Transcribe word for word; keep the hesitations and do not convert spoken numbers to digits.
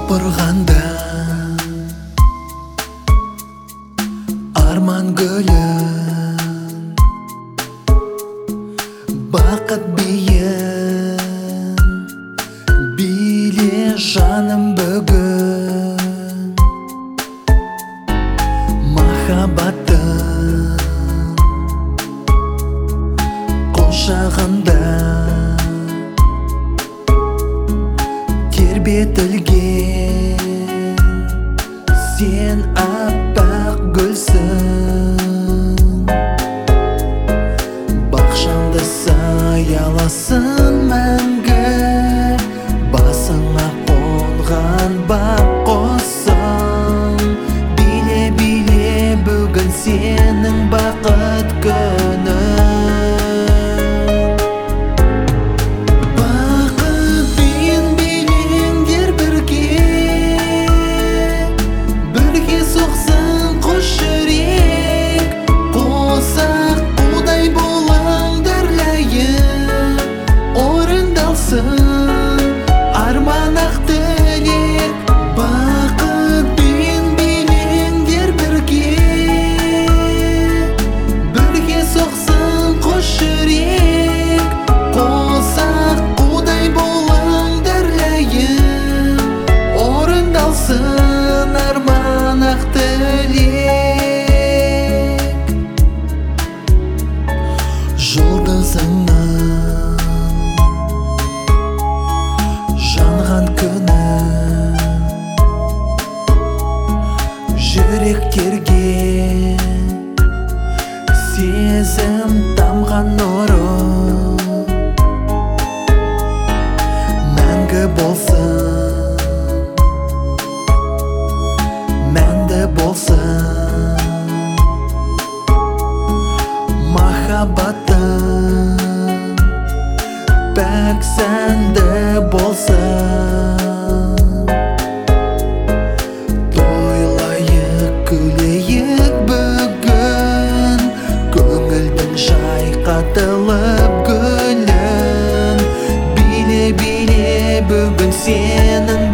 Құлпырғанда арман гүлін, бақыт биін биле жаным бүгін. Махаббаттың құшағында тербетілген сен аппақ гүлсің. Бақшамды саяласын мәңгі, басыңа қонған бақ құсым. Биле биле бүгін сенің бақыт күнің. Арман ақ тілек, бақыт пен билеңдер бірге. Бірге соқсын қос жүрек, қосақ удай болыңдар ләйім. Орындалсын арман ақ тілек. Жұлдызыңнан жанған күні жүректерге сезім тамған нұры. Мәңгі болсын, мәнді болсын махаббаттың, пәк сәнді болсын. Тойлайық, күлейік бүгін, көңілдің шайқатылып гүлін. Биле биле бүгін сенің